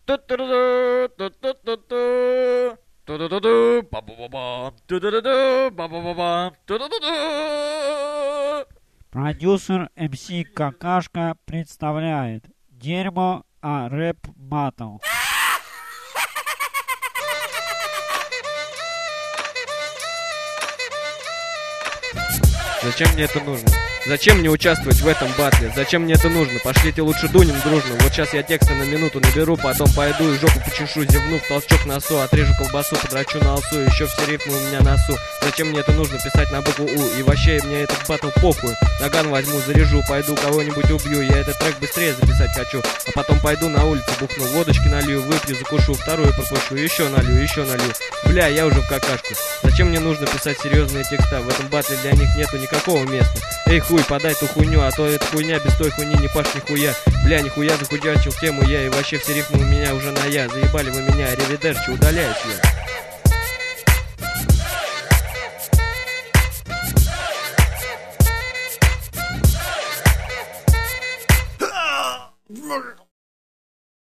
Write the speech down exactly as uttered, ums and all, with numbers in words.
Продюсер эм си Какашка представляет дерьмо, а рэп матом. Зачем мне это нужно? Зачем мне участвовать в этом батле? Зачем мне это нужно? Пошлите лучше дунем дружно. Вот сейчас я текста на минуту наберу, потом пойду и жопу почешу, зевнув, толчок носу, отрежу колбасу, подрачу на алсу, еще все рифмы у меня носу. Зачем мне это нужно? Писать на букву У. И вообще мне этот батл похуй. Наган возьму, заряжу, пойду кого-нибудь убью. Я этот трек быстрее записать хочу. А потом пойду на улицу, бухну, водочки налью, выпью, закушу, вторую пропущу, еще налью, еще налью. Бля, я уже в какашку. Зачем мне нужно писать серьезные текста? В этом батле для них нету никакого места. Эй, хуй, подай ту хуйню, а то эта хуйня без той хуйни не паш нихуя. Бля, нихуя захудячил тему я, и вообще все рифмы у меня уже на я. Заебали вы меня, аривидерчи, удаляюсь я.